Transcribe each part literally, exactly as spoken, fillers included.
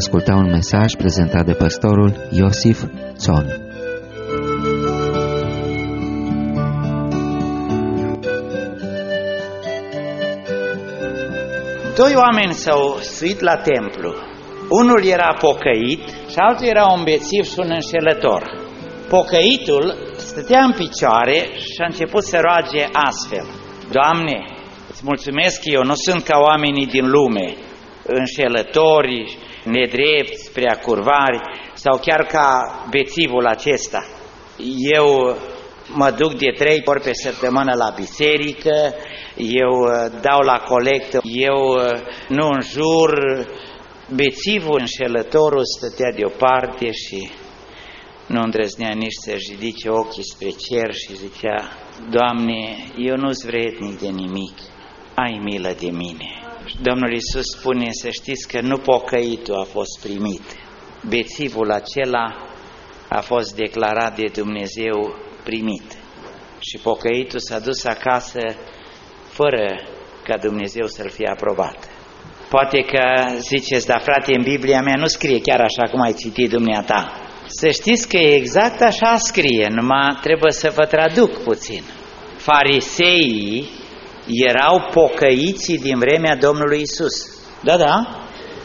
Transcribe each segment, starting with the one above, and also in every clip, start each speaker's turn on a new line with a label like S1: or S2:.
S1: asculta un mesaj prezentat de pastorul Iosif Țon.
S2: Doi oameni s-au suit la templu. Unul era pocăit și altul era un bețiv și un înșelător. Pocăitul stătea în picioare și a început să roage astfel: Doamne, îți mulțumesc că eu nu sunt ca oamenii din lume, înșelători, nedrepți, prea curvari, sau chiar ca bețivul acesta. Eu mă duc de trei ori pe săptămână la biserică, eu dau la colectă, eu nu înjur. Bețivul, înșelătorul, stătea deoparte și nu îndrăznea nici să-și ridice ochii spre cer și zicea: Doamne, eu nu-s vrednic de nimic, ai milă de mine. Și Domnul Iisus spune să știți că nu pocăitul a fost primit, bețivul acela a fost declarat de Dumnezeu primit și pocăitul s-a dus acasă fără ca Dumnezeu să-l fie aprobat. Poate că ziceți: dar frate, în Biblia mea nu scrie chiar așa cum ai citit dumneata. Să știți că exact așa scrie, numai trebuie să vă traduc puțin. Fariseii erau pocăiții din vremea Domnului Iisus. Da, da.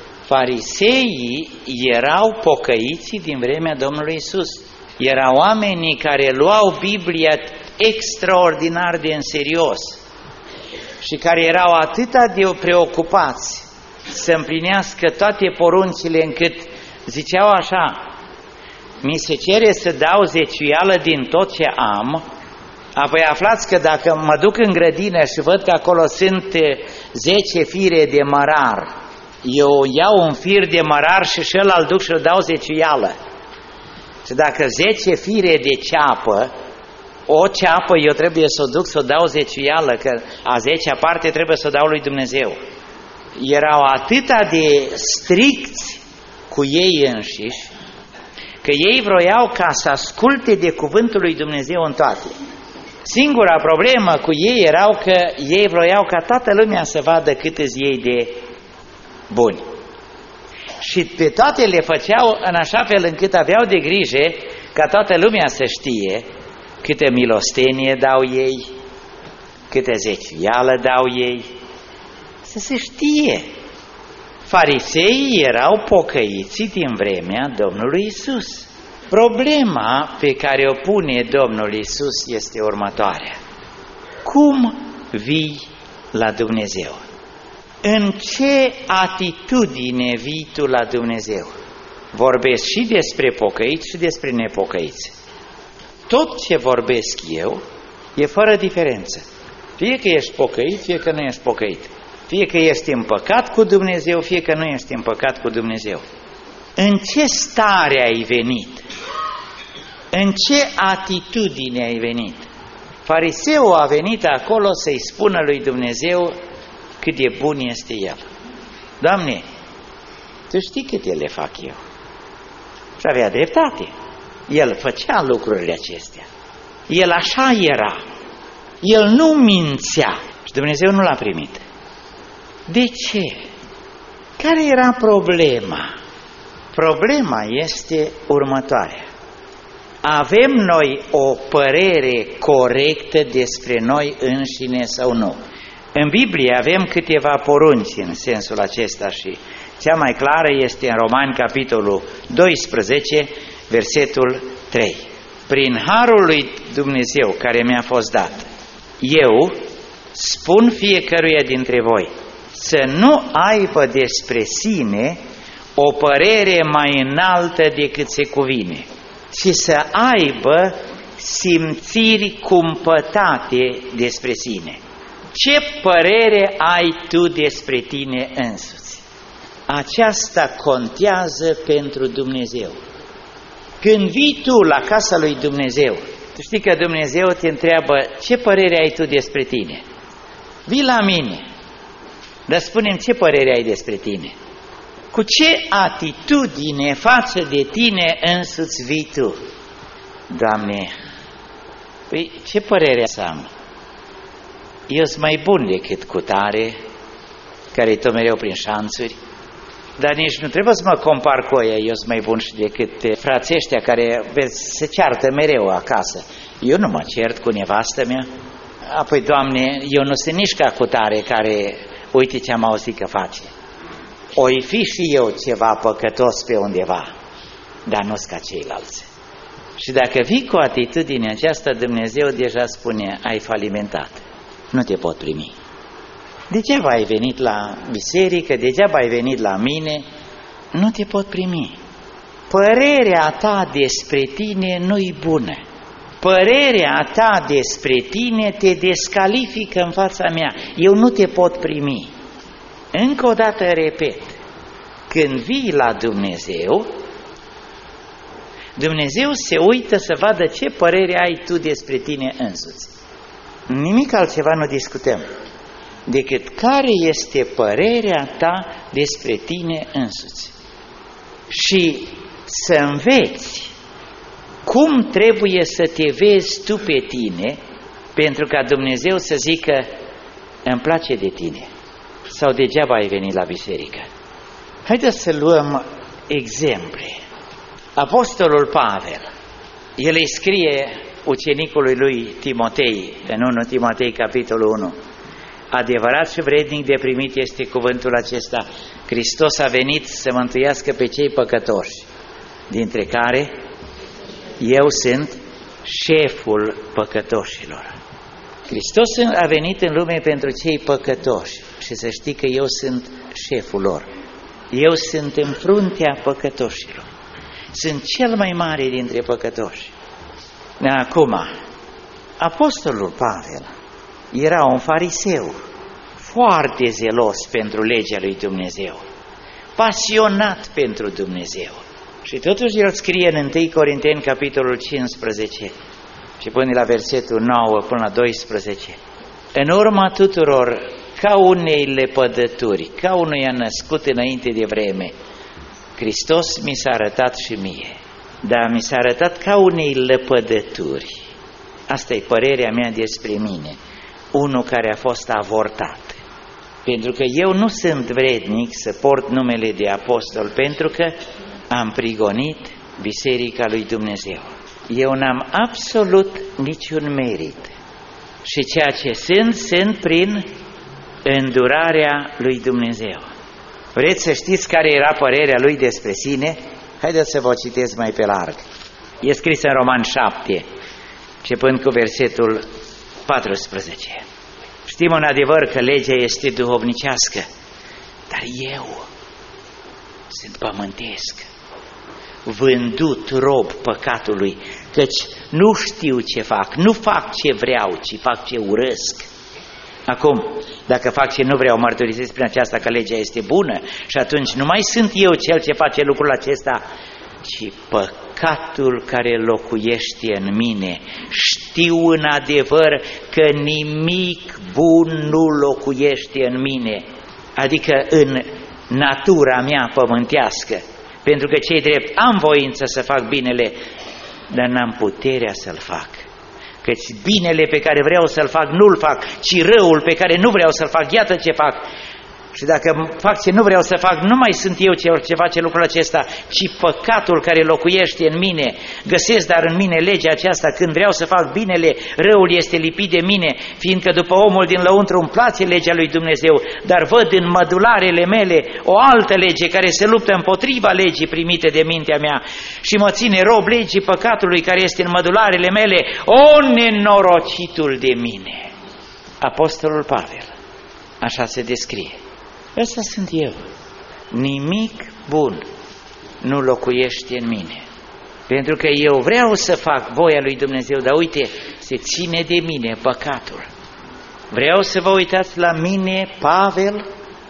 S2: Fariseii erau pocăiții din vremea Domnului Iisus. Erau oamenii care luau Biblia extraordinar de în serios și care erau atâta de preocupați să împlinească toate poruncile încât ziceau așa: mi se cere să dau zeciuială din tot ce am, apoi aflați că dacă mă duc în grădină și văd că acolo sunt zece fire de mărar, eu iau un fir de mărar și și ăla îl duc și îl dau zeciuială. Și dacă zece fire de ceapă, o ceapă eu trebuie să o duc să o dau zeciuială, că a zecea parte trebuie să o dau lui Dumnezeu. Erau atâta de stricți cu ei înșiși, că ei vroiau ca să asculte de cuvântul lui Dumnezeu în toate. Singura problemă cu ei erau că ei vroiau ca toată lumea să vadă cât îți ei de buni. Și pe toate le făceau în așa fel încât aveau de grijă ca toată lumea să știe câtă milostenie dau ei, câtă zeciuială dau ei, să se știe. Fariseii erau pocăiții din vremea Domnului Iisus. Problema pe care o pune Domnul Iisus este următoarea: cum vii la Dumnezeu? În ce atitudine vii tu la Dumnezeu? Vorbesc și despre pocăiți și despre nepocăiți. Tot ce vorbesc eu e fără diferență. Fie că ești pocăit, fie că nu ești pocăit. Fie că ești în păcat cu Dumnezeu, fie că nu ești în păcat cu Dumnezeu. În ce stare ai venit? În ce atitudine ai venit? Fariseul a venit acolo să-i spună lui Dumnezeu cât de bun este El. Doamne, Tu știi câte le fac eu. Și avea dreptate. El făcea lucrurile acestea. El așa era. El nu mințea. Și Dumnezeu nu l-a primit. De ce? Care era problema? Problema este următoarea. Avem noi o părere corectă despre noi înșine sau nu? În Biblie avem câteva porunci în sensul acesta și cea mai clară este în Romani, capitolul doisprezece, versetul trei. Prin harul lui Dumnezeu care mi-a fost dat, eu spun fiecăruia dintre voi să nu aibă despre sine o părere mai înaltă decât se cuvine, ci să aibă simțiri cumpătate despre sine. Ce părere ai tu despre tine însuți? Aceasta contează pentru Dumnezeu. Când vii tu la casa lui Dumnezeu, tu știi că Dumnezeu te întreabă: ce părere ai tu despre tine? Vii la mine, dar spune-mi ce părere ai despre tine. Cu ce atitudine față de tine însuți vii tu? Doamne, păi ce părere să am? Eu sunt mai bun decât cutare, care-i tot mereu prin șanțuri. Dar nici nu trebuie să mă compar cu ea, eu sunt mai bun și decât frații ăștia care se ceartă mereu acasă. Eu nu mă cert cu nevastă mea. Apoi, Doamne, eu nu sunt nici ca cutare care, uite ce am auzit că face. Oi fi și eu ceva păcătos pe undeva, dar nu sunt ca ceilalți. Și dacă vii cu atitudinea aceasta, Dumnezeu deja spune, ai falimentat, nu te pot primi. Degeaba ai venit la biserică, degeaba ai venit la mine, nu te pot primi. Părerea ta despre tine nu-i bună. Părerea ta despre tine te descalifică în fața mea. Eu nu te pot primi. Încă o dată repet, când vii la Dumnezeu, Dumnezeu se uită să vadă ce părere ai tu despre tine însuți. Nimic altceva nu discutăm decât care este părerea ta despre tine însuți. Și să înveți cum trebuie să te vezi tu pe tine pentru ca Dumnezeu să zică îmi place de tine sau degeaba ai venit la biserică. Haideți să luăm exemple. Apostolul Pavel, el îi scrie ucenicului lui Timotei, în întâi Timotei capitolul unu, adevărat și vrednic de primit este cuvântul acesta, Hristos a venit să mântuiască pe cei păcătoși, dintre care eu sunt șeful păcătoșilor. Hristos a venit în lume pentru cei păcătoși și să știi că eu sunt șeful lor. Eu sunt în fruntea păcătoșilor. Sunt cel mai mare dintre păcătoși. Acum, apostolul Pavel era un fariseu foarte zelos pentru legea lui Dumnezeu, pasionat pentru Dumnezeu. Și totuși el scrie în întâi Corinteni capitolul cincisprezece și până la versetul nouă până la doisprezece. În urma tuturor, ca unei lepădături, ca unuia născut înainte de vreme, Hristos mi s-a arătat și mie, dar mi s-a arătat ca unei lepădături. Asta e părerea mea despre mine, unul care a fost avortat. Pentru că eu nu sunt vrednic să port numele de apostol, pentru că am prigonit Biserica lui Dumnezeu. Eu n-am absolut niciun merit. Și ceea ce sunt, sunt prin îndurarea lui Dumnezeu. Vreți să știți care era părerea lui despre sine? Haideți să vă citesc mai pe larg. E scris în Roman șapte, începând cu versetul paisprezece. Știm în adevăr că legea este duhovnicească, dar eu sunt pământesc, vândut rob păcatului, căci nu știu ce fac, nu fac ce vreau, ci fac ce urăsc. Acum, dacă fac ce nu vreau, mărturisesc prin aceasta că legea este bună și atunci nu mai sunt eu cel ce face lucrul acesta, ci păcatul care locuiește în mine. Știu în adevăr că nimic bun nu locuiește în mine, adică în natura mea pământească, pentru că cei drept am voință să fac binele, dar n-am puterea să-l fac. Căci binele pe care vreau să-l fac nu-l fac, ci răul pe care nu vreau să-l fac, iată ce fac. Și dacă fac ce nu vreau să fac, nu mai sunt eu cel ce face lucrul acesta, ci păcatul care locuiește în mine. Găsesc dar în mine legea aceasta, când vreau să fac binele, răul este lipit de mine, fiindcă după omul din lăuntru îmi place legea lui Dumnezeu, dar văd în mădularele mele o altă lege care se luptă împotriva legii primite de mintea mea și mă ține rob legii păcatului care este în mădularele mele. O, nenorocitul de mine! Apostolul Pavel așa se descrie. Ăsta sunt eu. Nimic bun nu locuiește în mine. Pentru că eu vreau să fac voia lui Dumnezeu, dar uite, se ține de mine păcatul. Vreau să vă uitați la mine, Pavel,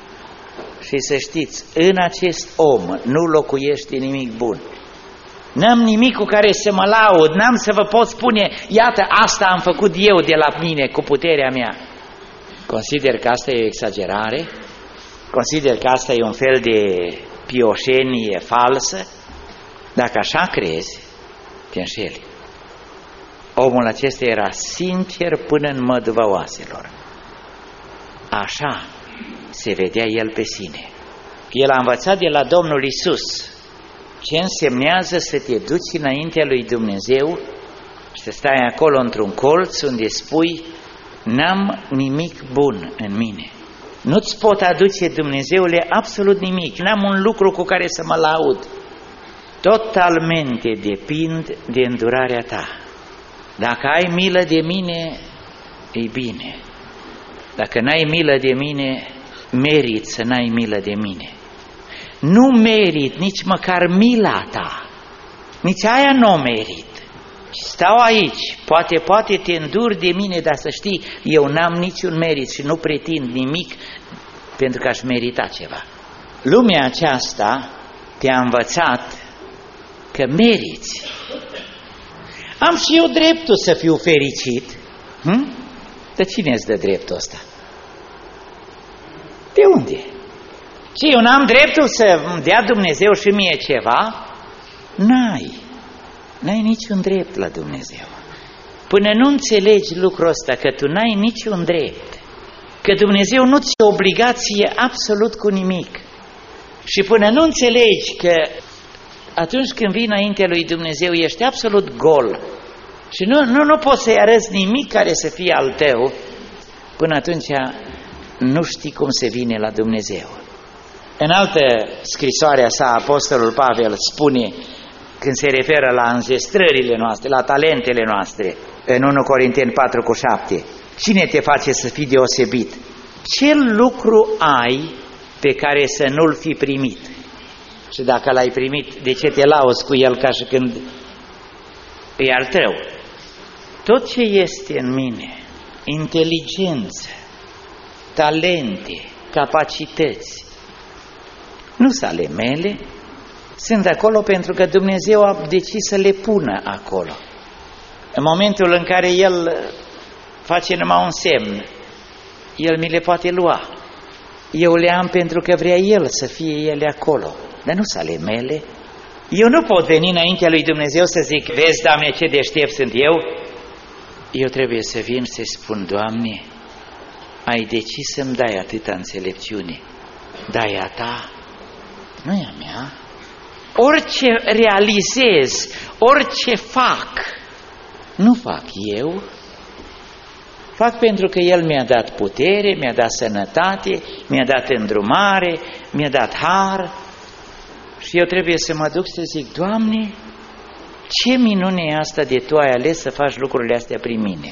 S2: și să știți, în acest om nu locuiește nimic bun. N-am nimic cu care să mă laud, n-am să vă pot spune, iată, asta am făcut eu de la mine, cu puterea mea. Consider că asta e o exagerare. Consider că asta e un fel de pioșenie falsă. Dacă așa crezi, te înșeli. Omul acesta era sincer până în măduva oaselor. Așa se vedea el pe sine. El a învățat de la Domnul Iisus ce însemnează să te duci înaintea lui Dumnezeu și să stai acolo într-un colț unde spui: n-am nimic bun în mine. Nu-ți pot aduce, Dumnezeule, absolut nimic. N-am un lucru cu care să mă laud. Totalmente depind de îndurarea ta. Dacă ai milă de mine, e bine. Dacă n-ai milă de mine, merit să n-ai milă de mine. Nu merit nici măcar mila ta. Nici aia nu o merit. Stau aici, poate, poate te înduri de mine, dar să știi, eu n-am niciun merit și nu pretind nimic pentru că aș merita ceva. Lumea aceasta te-a învățat că meriți. Am și eu dreptul să fiu fericit. Hm? De cine îți dă dreptul ăsta? De unde? Și eu n-am dreptul să îmi dea Dumnezeu și mie ceva? N-ai. N-ai niciun drept la Dumnezeu. Până nu înțelegi lucrul ăsta, că tu n-ai niciun drept, că Dumnezeu nu ți-e obligație absolut cu nimic, și până nu înțelegi că atunci când vii înaintea lui Dumnezeu ești absolut gol și nu, nu, nu poți să-i arăți nimic care să fie al tău, până atunci nu știi cum se vine la Dumnezeu. În altă scrisoare a sa, Apostolul Pavel spune, când se referă la înzestrările noastre, la talentele noastre, în unu Corinteni patru cu șapte, cine te face să fii deosebit? Ce lucru ai pe care să nu-l fi primit? Și dacă l-ai primit, de ce te lauzi cu el ca și când e al tău? Tot ce este în mine, inteligență, talente, capacități, nu sunt ale mele, sunt acolo pentru că Dumnezeu a decis să le pună acolo. În momentul în care El face numai un semn, El mi le poate lua. Eu le am pentru că vrea El să fie ele acolo, dar nu sunt ale mele. Eu nu pot veni înaintea lui Dumnezeu să zic: vezi, Doamne, ce deștept sunt eu. Eu trebuie să vin să spun: Doamne, ai decis să-mi dai atâta înțelepciune, dar e a ta, nu e a mea. Orice realizez, orice fac, nu fac eu, fac pentru că El mi-a dat putere, mi-a dat sănătate, mi-a dat îndrumare, mi-a dat har, și eu trebuie să mă duc să zic: Doamne, ce minune e asta de Tu ai ales să faci lucrurile astea prin mine?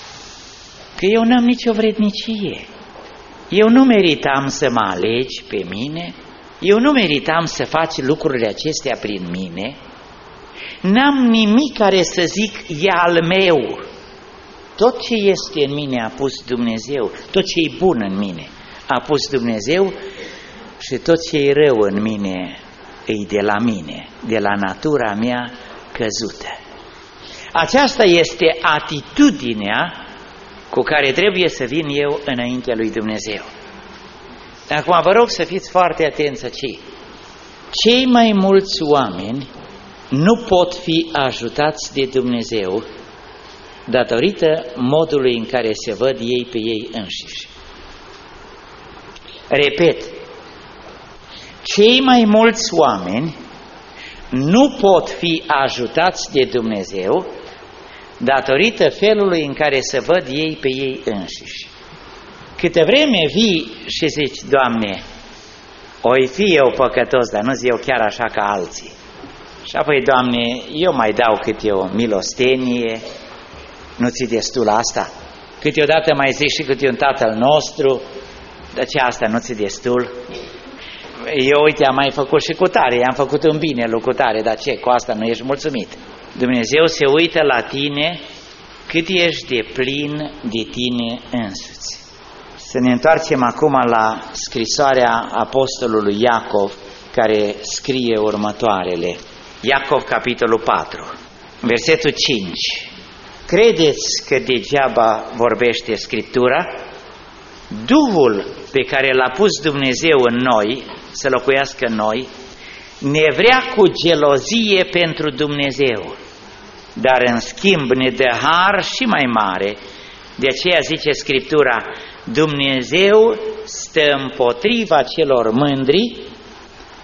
S2: Că eu n-am nicio vrednicie, eu nu meritam să mă alegi pe mine, eu nu meritam să faci lucrurile acestea prin mine, n-am nimic care să zic e al meu. Tot ce este în mine a pus Dumnezeu, tot ce e bun în mine a pus Dumnezeu, și tot ce e rău în mine e de la mine, de la natura mea căzută. Aceasta este atitudinea cu care trebuie să vin eu înaintea lui Dumnezeu. Acum vă rog să fiți foarte atenți aici. Cei mai mulți oameni nu pot fi ajutați de Dumnezeu datorită modului în care se văd ei pe ei înșiși. Repet, cei mai mulți oameni nu pot fi ajutați de Dumnezeu datorită felului în care se văd ei pe ei înșiși. Câte vreme vii și zici: Doamne, oi fi eu păcătos, dar nu zi eu chiar așa ca alții. Și apoi: Doamne, eu mai dau câte o milostenie, nu ți destul asta? Câteodată mai zici și câte un Tatăl nostru, dar ce asta nu ți destul? Eu, uite, am mai făcut și cu tare, i-am făcut un bine lui cu tare, dar ce, cu asta nu ești mulțumit? Dumnezeu se uită la tine cât ești de plin de tine însuți. Să ne întoarcem acum la scrisoarea apostolului Iacov, care scrie următoarele. Iacov, capitolul patru, versetul cinci. Credeți că degeaba vorbește Scriptura? Duhul pe care l-a pus Dumnezeu în noi, să locuiască în noi, ne vrea cu gelozie pentru Dumnezeu, dar în schimb ne dă har și mai mare. De aceea zice Scriptura: Dumnezeu stă împotriva celor mândri,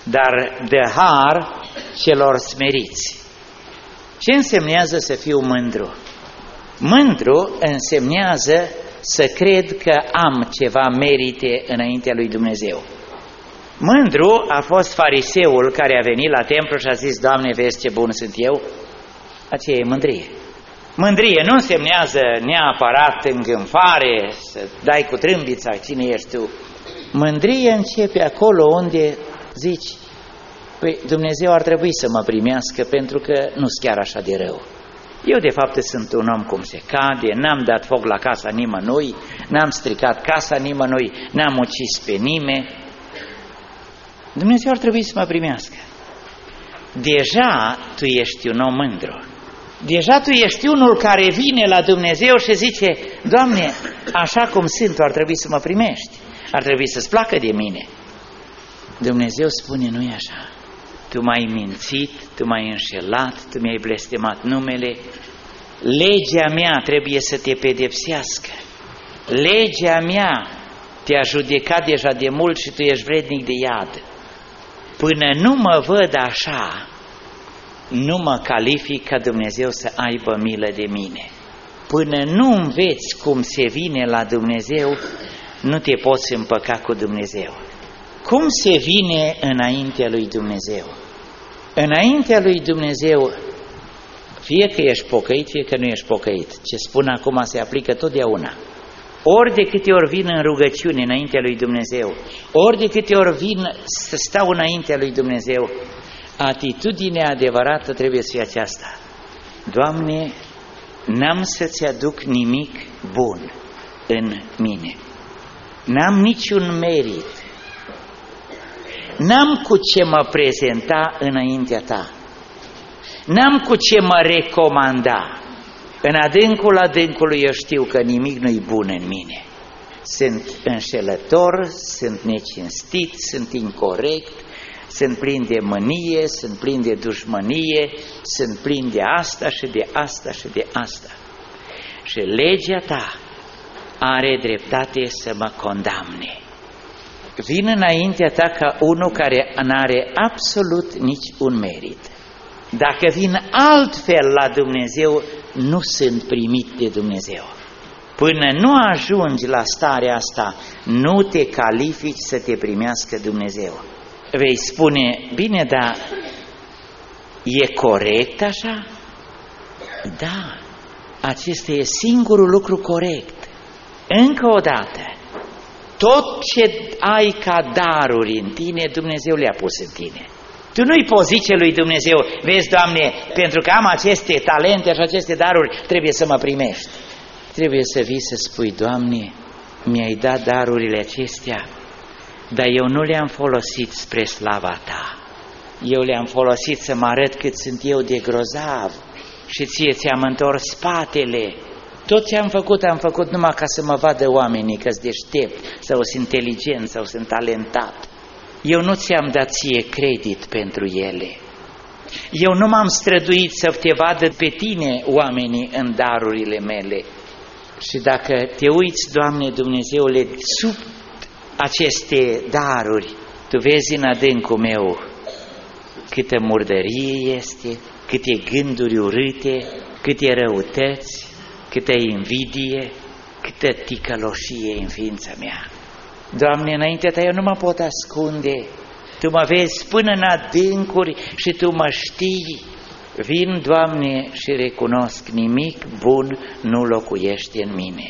S2: dar dă har celor smeriți. Ce însemnează să fiu mândru? Mândru însemnează să cred că am ceva merite înaintea lui Dumnezeu. Mândru a fost fariseul care a venit la templu și a zis: Doamne, vezi ce bun sunt eu? Aceea e mândrie. Mândrie nu însemnează neapărat îngânfare, să dai cu trâmbița, cine ești tu. Mândrie începe acolo unde zici: păi Dumnezeu ar trebui să mă primească pentru că nu-s chiar așa de rău. Eu de fapt sunt un om cum se cade, n-am dat foc la casa nimănui, n-am stricat casa nimănui, n-am ucis pe nimeni. Dumnezeu ar trebui să mă primească. Deja tu ești un om mândru. Deja tu ești unul care vine la Dumnezeu și zice: Doamne, așa cum sunt, tu ar trebui să mă primești, ar trebui să-ți placă de mine. Dumnezeu spune: nu e așa. Tu m-ai mințit, tu m-ai înșelat, tu mi-ai blestemat numele. Legea mea trebuie să te pedepsească. Legea mea te-a judecat deja de mult și tu ești vrednic de iad. Până nu mă văd așa, nu mă calific ca Dumnezeu să aibă milă de mine. Până nu înveți cum se vine la Dumnezeu, nu te poți împăca cu Dumnezeu. Cum se vine înaintea lui Dumnezeu? Înaintea lui Dumnezeu, fie că ești pocăit, fie că nu ești pocăit. Ce spun acum se aplică totdeauna. Ori de câte ori vin în rugăciune înaintea lui Dumnezeu, ori de câte ori vin să stau înaintea lui Dumnezeu, atitudinea adevărată trebuie să fie aceasta: Doamne, n-am să-ți aduc nimic bun în mine, n-am niciun merit, n-am cu ce mă prezenta înaintea ta, n-am cu ce mă recomanda. În adâncul adâncului eu știu că nimic nu-i bun în mine. Sunt înșelător, sunt necinstit, sunt incorect, sunt plin de mânie, sunt plin de dușmănie, sunt plin de asta și de asta și de asta. Și legea ta are dreptate să mă condamne. Vin înaintea ta ca unul care n-are absolut nici un merit. Dacă vin altfel la Dumnezeu, nu sunt primit de Dumnezeu. Până nu ajungi la starea asta, nu te califici să te primească Dumnezeu. Vei spune: bine, dar e corect așa? Da, acesta e singurul lucru corect. Încă o dată, tot ce ai ca daruri în tine, Dumnezeu le-a pus în tine. Tu nu-i poți zice lui Dumnezeu: vezi, Doamne, pentru că am aceste talente și aceste daruri, trebuie să mă primești. Trebuie să vii să spui: Doamne, mi-ai dat darurile acestea, dar eu nu le-am folosit spre slava ta. Eu le-am folosit să mă arăt cât sunt eu de grozav și ție ți-am întors spatele. Tot ce am făcut, am făcut numai ca să mă vadă oamenii că-s deștept sau sunt inteligent sau sunt talentat. Eu nu ți-am dat ție credit pentru ele. Eu nu m-am străduit să te vadă pe tine oamenii în darurile mele. Și dacă te uiți, Doamne Dumnezeule, sub aceste daruri, tu vezi în adâncul meu câtă murdărie este, câte gânduri urâte, câte răutăți, câtă invidie, câtă ticăloșie în ființa mea. Doamne, înaintea ta eu nu mă pot ascunde. Tu mă vezi până în adâncuri și tu mă știi. Vin, Doamne, și recunosc: nimic bun nu locuiește în mine.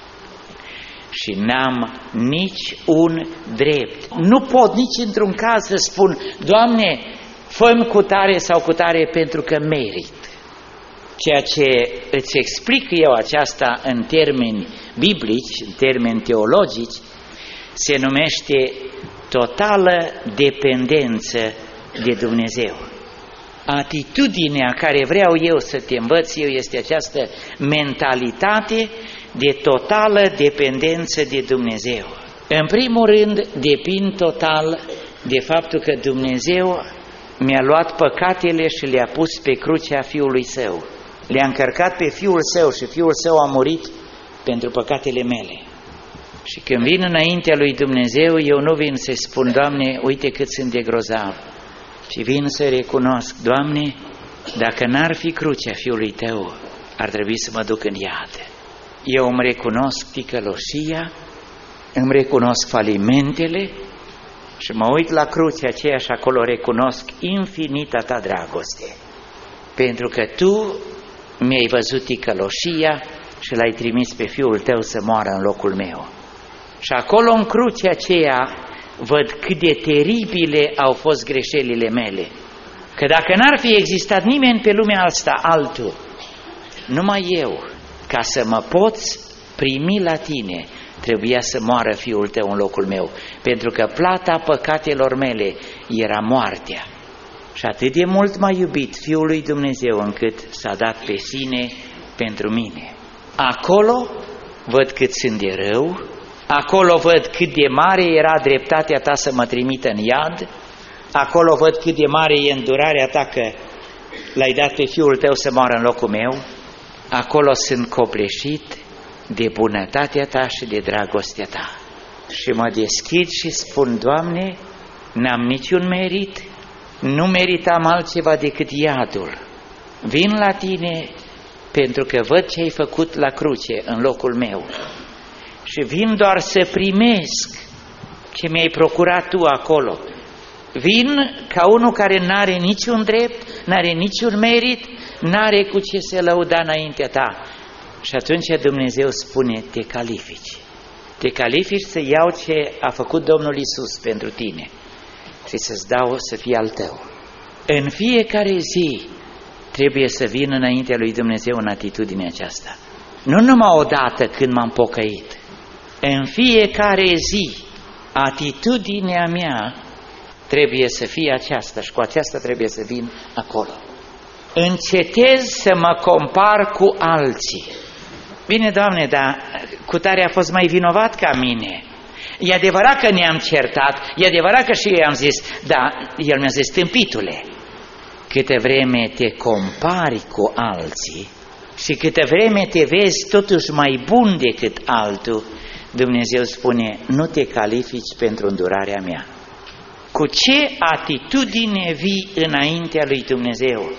S2: Și n-am nici un drept. Nu pot nici într-un caz să spun: Doamne, fă-mi cu tare sau cu tare pentru că merit. Ceea ce îți explic eu aceasta în termeni biblici, în termeni teologici, se numește totală dependență de Dumnezeu. Atitudinea care vreau eu să te învăț eu este această mentalitate de totală dependență de Dumnezeu. În primul rând, depind total de faptul că Dumnezeu mi-a luat păcatele și le-a pus pe crucea Fiului Său. Le-a încărcat pe Fiul Său și Fiul Său a murit pentru păcatele mele. Și când vin înaintea lui Dumnezeu, eu nu vin să spun, Doamne, uite cât sunt de grozav, ci vin să recunosc, Doamne, dacă n-ar fi crucea Fiului Tău, ar trebui să mă duc în iad. Eu îmi recunosc ticăloșia, îmi recunosc falimentele și mă uit la crucea aceea și acolo recunosc infinita Ta dragoste. Pentru că Tu mi-ai văzut ticăloșia și L-ai trimis pe Fiul Tău să moară în locul meu. Și acolo în crucea aceea văd cât de teribile au fost greșelile mele. Că dacă n-ar fi existat nimeni pe lumea asta altul, numai eu, ca să mă poți primi la Tine, trebuia să moară Fiul Tău în locul meu, pentru că plata păcatelor mele era moartea. Și atât de mult m-a iubit Fiul lui Dumnezeu încât s-a dat pe sine pentru mine. Acolo văd cât sunt de rău, acolo văd cât de mare era dreptatea Ta să mă trimită în iad, acolo văd cât de mare e îndurarea Ta că L-ai dat pe Fiul Tău să moară în locul meu, acolo sunt copleșit de bunătatea Ta și de dragostea Ta. Și mă deschid și spun, Doamne, n-am niciun merit, nu meritam altceva decât iadul. Vin la Tine pentru că văd ce ai făcut la cruce în locul meu și vin doar să primesc ce mi-ai procurat Tu acolo. Vin ca unul care n-are niciun drept, n-are niciun merit, n-are cu ce se lăuda înaintea Ta. Și atunci Dumnezeu spune, te califici. Te califici să iau ce a făcut Domnul Iisus pentru tine și să-ți dau să fie al tău. În fiecare zi trebuie să vin înaintea lui Dumnezeu în atitudinea aceasta. Nu numai odată când m-am pocăit. În fiecare zi atitudinea mea trebuie să fie aceasta și cu aceasta trebuie să vin acolo. Încetez să mă compar cu alții. Bine, Doamne, dar cutare a fost mai vinovat ca mine. E adevărat că ne-am certat, e adevărat că și eu i-am zis, dar el mi-a zis, tâmpitule, câte vreme te compari cu alții și câte vreme te vezi totuși mai bun decât altul, Dumnezeu spune, nu te califici pentru îndurarea mea. Cu ce atitudine vii înaintea lui Dumnezeu?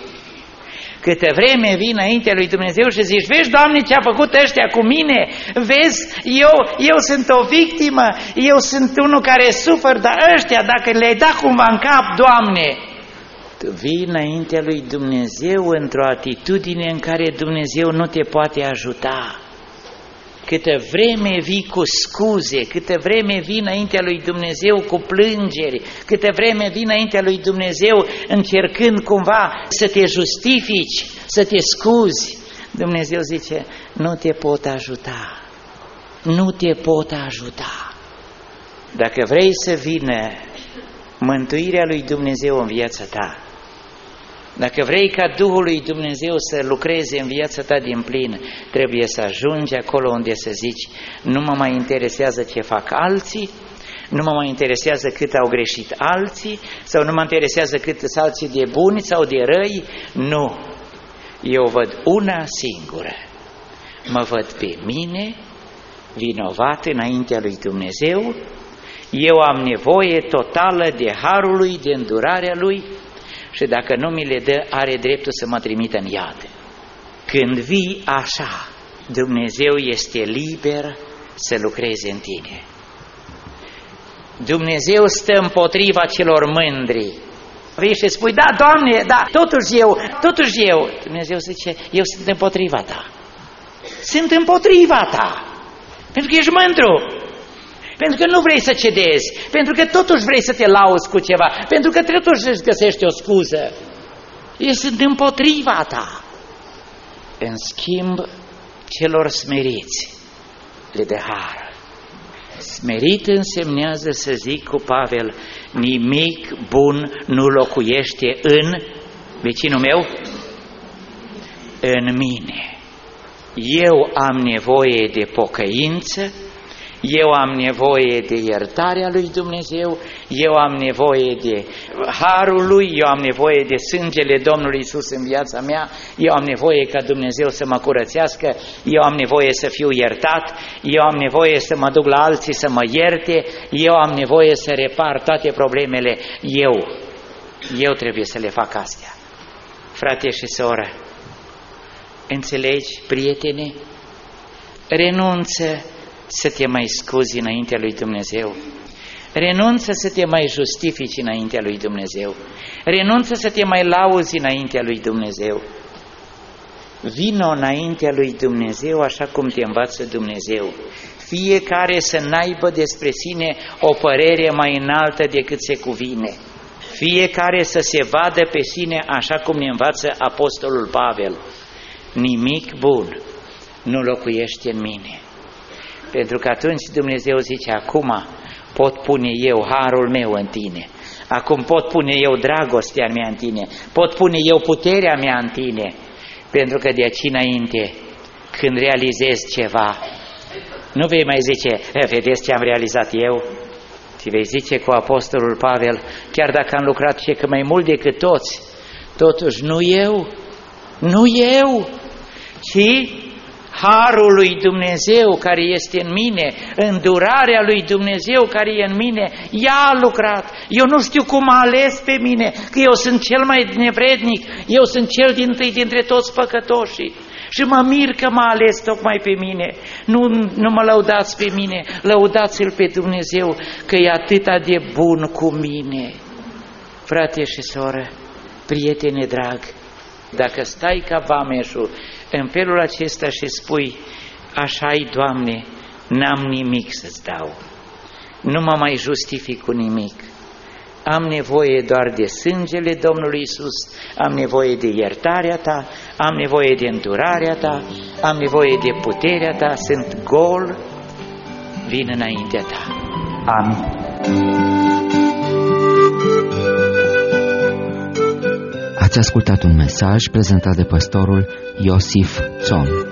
S2: Câte vreme vii înaintea lui Dumnezeu și zici, vezi, Doamne, ce a făcut ăștia cu mine? Vezi, eu, eu sunt o victimă, eu sunt unul care sufer, dar ăștia, dacă le-ai dat cumva în cap, Doamne, tu vii înaintea lui Dumnezeu într-o atitudine în care Dumnezeu nu te poate ajuta. Câtă vreme vii cu scuze, câtă vreme vii înaintea lui Dumnezeu cu plângeri, câtă vreme vii înaintea lui Dumnezeu încercând cumva să te justifici, să te scuzi, Dumnezeu zice, nu te pot ajuta, nu te pot ajuta. Dacă vrei să vină mântuirea lui Dumnezeu în viața ta, dacă vrei ca Duhul lui Dumnezeu să lucreze în viața ta din plin, trebuie să ajungi acolo unde să zici, nu mă mai interesează ce fac alții, nu mă mai interesează cât au greșit alții, sau nu mă interesează cât sunt alții de buni sau de răi, nu. Eu văd una singură, mă văd pe mine, vinovat înaintea lui Dumnezeu, eu am nevoie totală de harul lui, de îndurarea lui, și dacă nu mi le dă, are dreptul să mă trimită în iad. Când vii așa, Dumnezeu este liber să lucreze în tine. Dumnezeu stă împotriva celor mândri. Vii și spui, da, Doamne, da, totuși eu, totuși eu. Dumnezeu zice, eu sunt împotriva ta. Sunt împotriva ta. Pentru că ești mândru. Pentru că nu vrei să cedezi, pentru că totuși vrei să te lauzi cu ceva, pentru că totuși îți găsești o scuză. Eu sunt împotriva ta. În schimb, celor smeriți le dă har. Smerit însemnează, să zic cu Pavel, nimic bun nu locuiește în, vecinul meu, în mine. Eu am nevoie de pocăință, Eu am nevoie de iertarea lui Dumnezeu, eu am nevoie de harul lui, eu am nevoie de sângele Domnului Iisus în viața mea, eu am nevoie ca Dumnezeu să mă curățească, eu am nevoie să fiu iertat, eu am nevoie să mă duc la alții să mă ierte, eu am nevoie să repar toate problemele, eu, eu trebuie să le fac astea. Frate și soră, înțelegi, prietene? Renunță să te mai scuzi înaintea lui Dumnezeu. Renunță să te mai justifici înaintea lui Dumnezeu. Renunță să te mai lauzi înaintea lui Dumnezeu. Vino înaintea lui Dumnezeu așa cum te învață Dumnezeu. Fiecare să n-aibă despre sine o părere mai înaltă decât se cuvine. Fiecare să se vadă pe sine așa cum ne învață Apostolul Pavel. Nimic bun nu locuiește în mine. Pentru că atunci Dumnezeu zice, acum pot pune eu harul meu în tine, acum pot pune eu dragostea mea în tine, pot pune eu puterea mea în tine, pentru că de aici înainte, când realizezi ceva, nu vei mai zice, vedeți ce am realizat eu, ci vei zice cu Apostolul Pavel, chiar dacă am lucrat și că mai mult decât toți, totuși nu eu, nu eu, ci harul lui Dumnezeu care este în mine, îndurarea lui Dumnezeu care e în mine, ea a lucrat. Eu nu știu cum a ales pe mine, că eu sunt cel mai nevrednic, eu sunt cel dintâi dintre toți păcătoșii. Și mă mir că m-a ales tocmai pe mine. Nu, nu mă lăudați pe mine, lăudați-L pe Dumnezeu că e atâta de bun cu mine. Frate și soră, prietene drag, dacă stai ca vameșul în felul acesta și spui, așa-i, Doamne, n-am nimic să-ți dau, nu mă mai justific cu nimic, am nevoie doar de sângele Domnului Iisus, am nevoie de iertarea Ta, am nevoie de îndurarea Ta, am nevoie de puterea Ta, sunt gol, vin înaintea Ta. Amin.
S1: Ați ascultat un mesaj prezentat de pastorul Iosif Țon.